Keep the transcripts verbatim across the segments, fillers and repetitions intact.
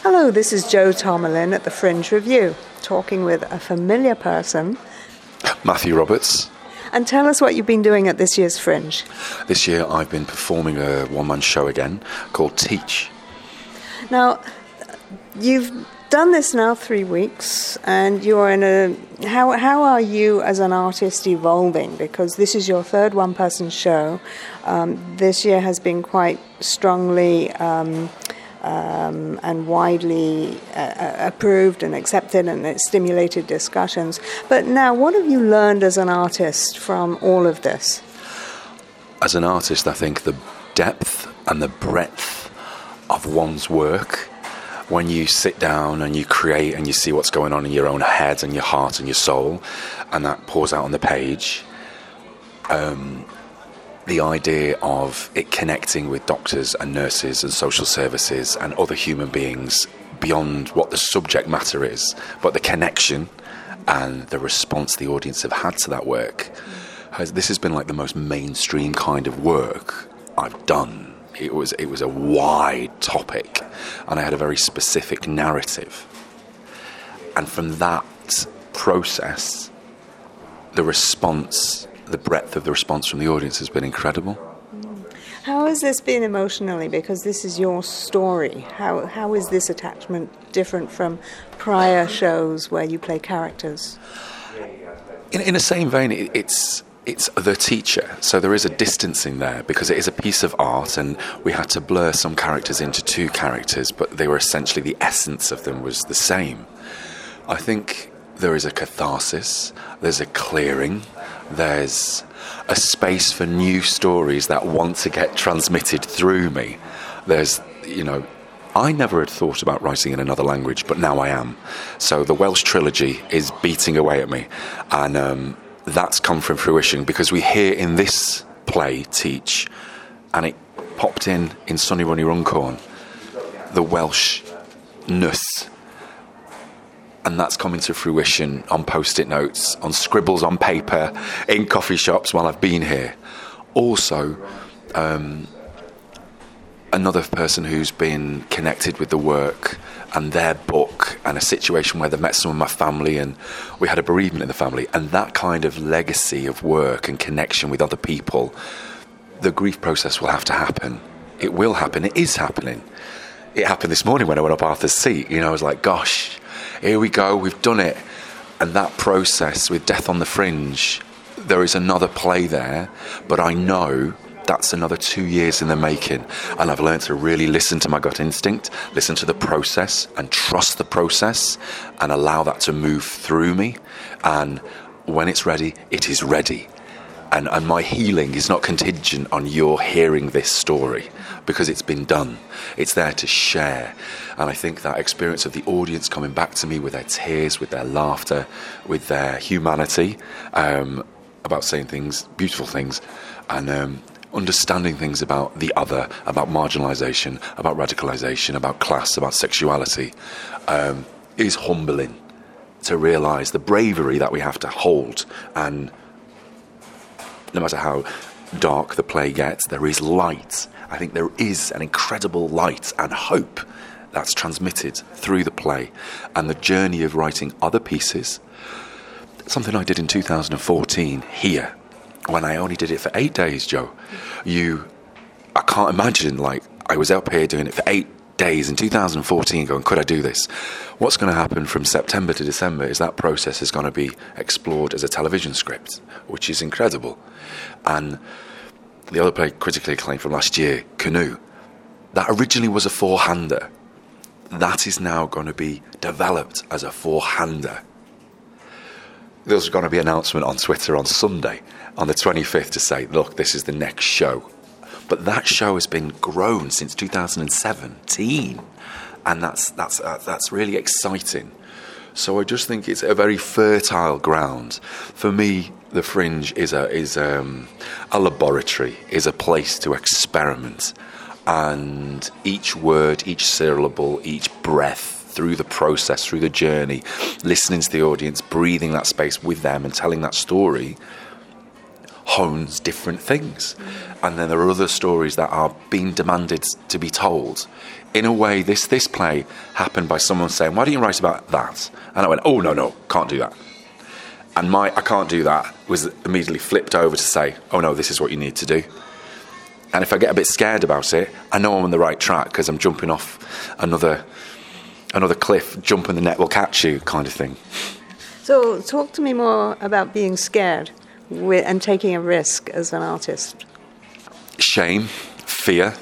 Hello, this is Jo Tomalin at the Fringe Review, talking with a familiar person, Matthew Roberts. And tell us what you've been doing at this year's Fringe. This year I've been performing a one-man show again called Teach. Now, you've done this now three weeks, and you're in a... How how are you as an artist evolving? Because this is your third one-person show. Um, this year has been quite strongly... Um, Um, and widely uh, approved and accepted, and it stimulated discussions. But now, what have you learned as an artist from all of this? As an artist, I think the depth and the breadth of one's work, when you sit down and you create and you see what's going on in your own head and your heart and your soul, and that pours out on the page, um, the idea of it connecting with doctors and nurses and social services and other human beings beyond what the subject matter is, but the connection and the response the audience have had to that work, has, this has been like the most mainstream kind of work I've done. It was, it was a wide topic, and I had a very specific narrative. And from that process, the response... the breadth of the response from the audience has been incredible. How has this been emotionally? Because this is your story. How how is this attachment different from prior shows where you play characters? In, in the same vein, it, it's it's the teacher. So there is a distancing there because it is a piece of art, and we had to blur some characters into two characters, but they were essentially, the essence of them was the same. I think there is a catharsis, there's a clearing, there's a space for new stories that want to get transmitted through me. There's, you know, I never had thought about writing in another language, but now I am. So the Welsh trilogy is beating away at me, and um, that's come from fruition because we hear in this play, Teach, and it popped in in Sonny Runny Runcorn, the Welsh-ness. And that's coming to fruition on post-it notes, on scribbles on paper, in coffee shops while I've been here. Also, um, another person who's been connected with the work and their book, and a situation where they met some of my family and we had a bereavement in the family, and that kind of legacy of work and connection with other people, the grief process will have to happen. It will happen. It is happening. It happened this morning when I went up Arthur's Seat. You know, I was like, gosh... here we go, we've done it. And that process with Death on the Fringe, there is another play there, but I know that's another two years in the making. And I've learned to really listen to my gut instinct, listen to the process and trust the process and allow that to move through me. And when it's ready, it is ready. And, and my healing is not contingent on your hearing this story, because it's been done. It's there to share. And I think that experience of the audience coming back to me with their tears, with their laughter, with their humanity, um, about saying things, beautiful things, and um, understanding things about the other, about marginalisation, about radicalisation, about class, about sexuality, um, is humbling to realise the bravery that we have to hold. And no matter how dark the play gets, there is light. I think there is an incredible light and hope that's transmitted through the play. And the journey of writing other pieces, something I did in two thousand fourteen here, when I only did it for eight days, Joe. You, I can't imagine, like, I was up here doing it for eight days in two thousand fourteen going, could I do this? What's going to happen from September to December is that process is going to be explored as a television script, which is incredible. And the other play, critically acclaimed from last year, Canoe, that originally was a four-hander. That is now going to be developed as a four-hander. There's going to be an announcement on Twitter on Sunday, on the twenty-fifth, to say, look, this is the next show. But that show has been grown since two thousand seventeen, and that's that's uh, that's really exciting. So I just think it's a very fertile ground. For me, the Fringe is a is um, a laboratory, is a place to experiment, and each word, each syllable, each breath, through the process, through the journey, listening to the audience, breathing that space with them and telling that story, hones different things. And then there are other stories that are being demanded to be told. In a way, this this play happened by someone saying, why don't you write about that? And I went, oh, no, no, can't do that. And my I can't do that was immediately flipped over to say, oh, no, this is what you need to do. And if I get a bit scared about it, I know I'm on the right track because I'm jumping off another another cliff, jumping the net will catch you kind of thing. So talk to me more about being scared with, and taking a risk as an artist. Shame, fear.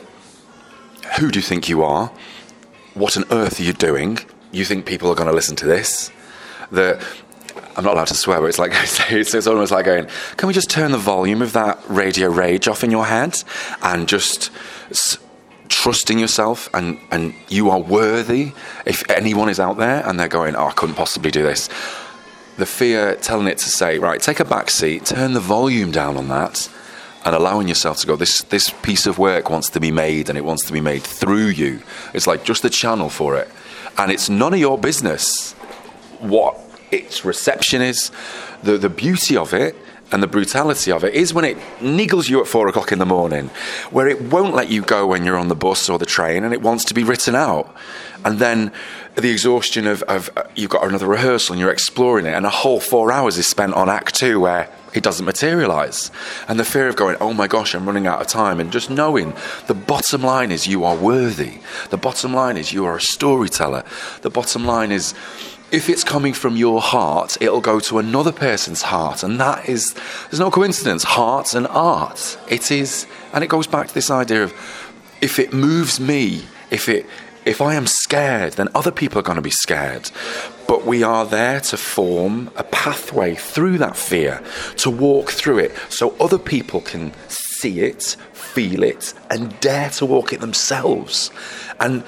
Who do you think you are? What on earth are you doing? You think people are going to listen to this? The, I'm not allowed to swear, but it's like it's, it's almost like going, can we just turn the volume of that Radio Rage off in your head and just s- trust in yourself and, and you are worthy? If anyone is out there and they're going, oh, I couldn't possibly do this. The fear telling it to say, right, take a back seat, turn the volume down on that, and allowing yourself to go, this this piece of work wants to be made, and it wants to be made through you. It's like just the channel for it. And it's none of your business what its reception is. The, the beauty of it and the brutality of it is when it niggles you at four o'clock in the morning, where it won't let you go when you're on the bus or the train, and it wants to be written out. And then the exhaustion of, of uh, you've got another rehearsal and you're exploring it, and a whole four hours is spent on act two where it doesn't materialise. And the fear of going, oh my gosh, I'm running out of time, and just knowing the bottom line is you are worthy. The bottom line is you are a storyteller. The bottom line is if it's coming from your heart, it'll go to another person's heart. And that is, there's no coincidence, heart and art. It is, and it goes back to this idea of if it moves me, if it If I am scared, then other people are going to be scared. But we are there to form a pathway through that fear, to walk through it, so other people can see it, feel it, and dare to walk it themselves. And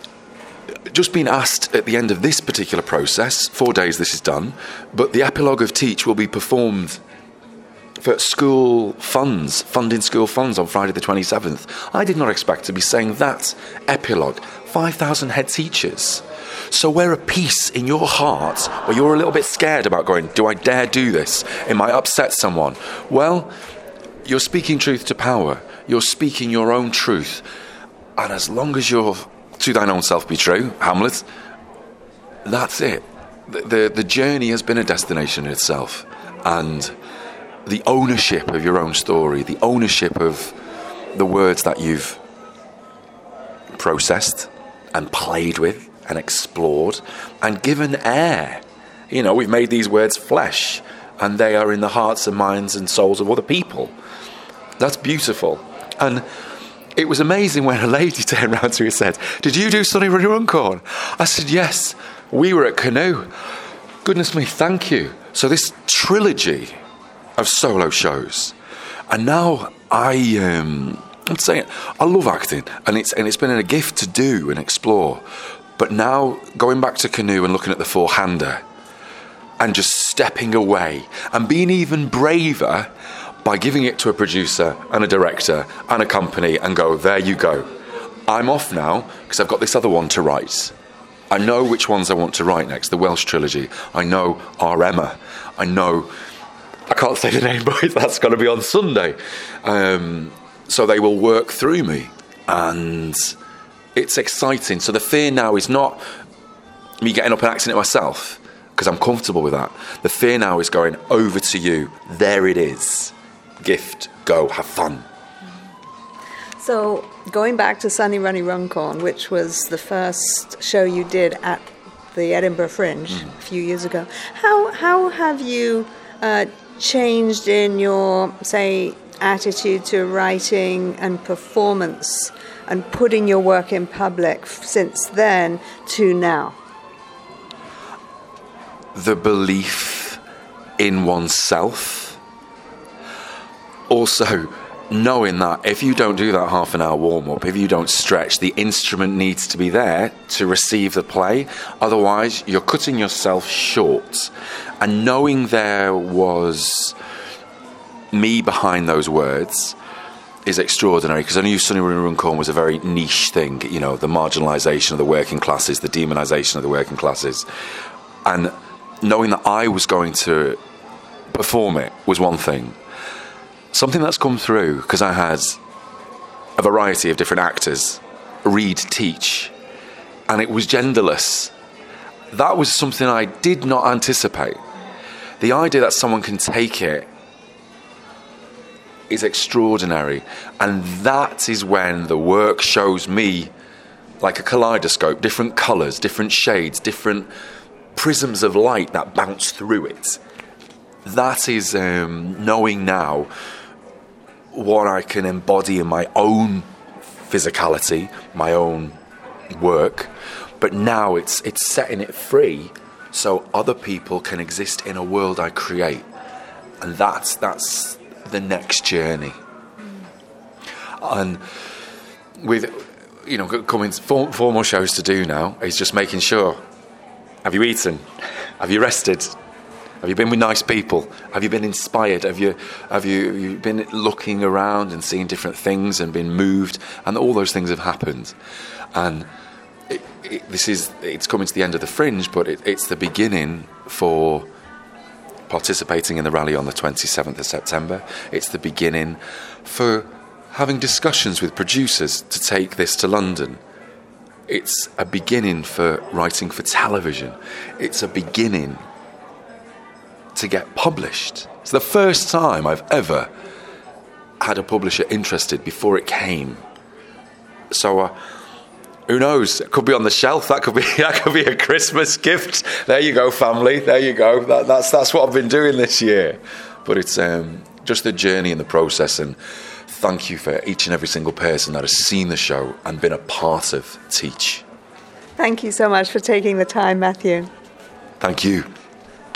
just being asked at the end of this particular process, four days this is done, but the epilogue of Teach will be performed for school funds, funding school funds on Friday the twenty-seventh. I did not expect to be saying that epilogue. five thousand head teachers. So where a piece in your heart, where you're a little bit scared about going, do I dare do this? It might upset someone. Well, you're speaking truth to power. You're speaking your own truth. And as long as you're to thine own self be true, Hamlet, that's it. The, the, the journey has been a destination in itself. And the ownership of your own story, the ownership of the words that you've processed and played with and explored and given air. You know, we've made these words flesh, and they are in the hearts and minds and souls of other people. That's beautiful. And it was amazing when a lady turned around to me and said, did you do Sunny Runny Runcorn? I said, yes, we were at Canoe. Goodness me, thank you. So this trilogy of solo shows, and now I um, I'm saying I love acting, and it's and it's been a gift to do and explore. But now going back to Canoe and looking at the four-hander and just stepping away and being even braver by giving it to a producer and a director and a company and go, there you go. I'm off now because I've got this other one to write. I know which ones I want to write next, the Welsh trilogy. I know Our Emma. I know, I can't say the name, but that's going to be on Sunday. Um, so they will work through me. And it's exciting. So the fear now is not me getting up and acting it myself, because I'm comfortable with that. The fear now is going over to you. There it is. Gift, go, have fun. So going back to Sunny Runny Runcorn, which was the first show you did at the Edinburgh Fringe mm. a few years ago, how how have you uh, changed in your, say, attitude to writing and performance and putting your work in public since then to now? The belief in oneself. Also, knowing that if you don't do that half an hour warm-up, if you don't stretch, the instrument needs to be there to receive the play. Otherwise, you're cutting yourself short. And knowing there was me behind those words is extraordinary, because I knew Sunny Runny Runcorn was a very niche thing, you know, the marginalisation of the working classes, the demonisation of the working classes. And knowing that I was going to perform it was one thing. something that's come through, because I had a variety of different actors read, teach, and it was genderless. That was something I did not anticipate. The idea that someone can take it is extraordinary, and that is when the work shows me, like a kaleidoscope, different colours, different shades, different prisms of light that bounce through it. That is um, knowing now what I can embody in my own physicality, my own work, but now it's it's setting it free so other people can exist in a world I create, and that's that's the next journey. And with, you know, coming four, four more shows to do now, is just making sure, have you eaten? Have you rested? Have you been with nice people? Have you been inspired? Have you have you, you been looking around and seeing different things and been moved? And all those things have happened. And it, it, this is it's coming to the end of the Fringe, but it, it's the beginning for participating in the rally on the twenty-seventh of September. It's the beginning for having discussions with producers to take this to London. It's a beginning for writing for television. It's a beginning to get published. It's the first time I've ever had a publisher interested before it came. So uh, who knows? It could be on the shelf. That could be that could be a Christmas gift. There you go, family. There you go. That, that's that's what I've been doing this year. But it's um, just the journey and the process. And thank you for each and every single person that has seen the show and been a part of Teach. Thank you so much for taking the time, Matthew. Thank you.